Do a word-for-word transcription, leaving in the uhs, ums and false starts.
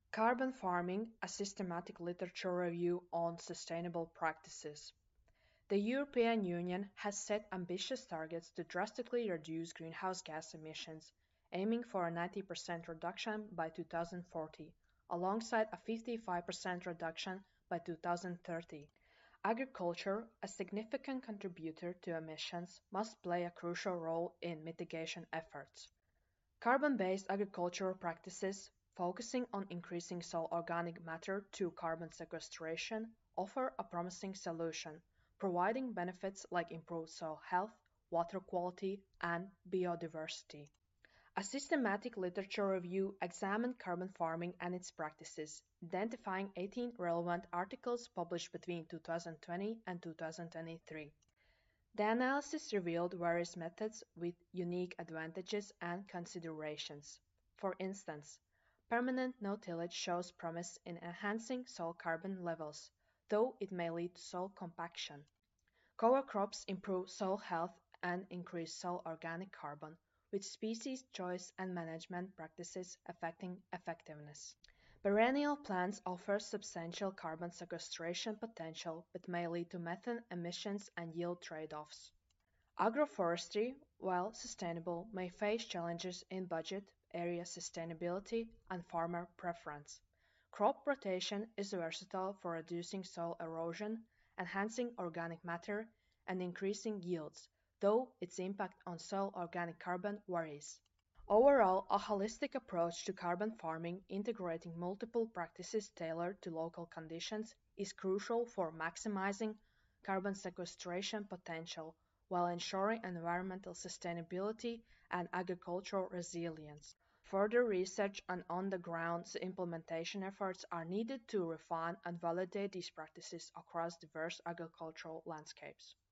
Carbon Farming, a systematic literature review on sustainable practices. The European Union has set ambitious targets to drastically reduce greenhouse gas emissions, aiming for a ninety percent reduction by two thousand forty, alongside a fifty-five percent reduction by two thousand thirty. Agriculture, a significant contributor to emissions, must play a crucial role in mitigation efforts. Carbon-based agricultural practices, focusing on increasing soil organic matter through carbon sequestration, offer a promising solution, providing benefits like improved soil health, water quality, and biodiversity. A systematic literature review examined carbon farming and its practices, identifying eighteen relevant articles published between two thousand twenty and two thousand twenty-three. The analysis revealed various methods with unique advantages and considerations. For instance, permanent no-tillage shows promise in enhancing soil carbon levels, though it may lead to soil compaction. Cover crops improve soil health and increase soil organic carbon, with species choice and management practices affecting effectiveness. Perennial plants offer substantial carbon sequestration potential but may lead to methane emissions and yield trade-offs. Agroforestry, while sustainable, may face challenges in budget, area sustainability, and farmer preference. Crop rotation is versatile for reducing soil erosion, enhancing organic matter, and increasing yields, though its impact on soil organic carbon varies. Overall, a holistic approach to carbon farming integrating multiple practices tailored to local conditions is crucial for maximizing carbon sequestration potential while ensuring environmental sustainability and agricultural resilience. Further research and on-the-ground implementation efforts are needed to refine and validate these practices across diverse agricultural landscapes.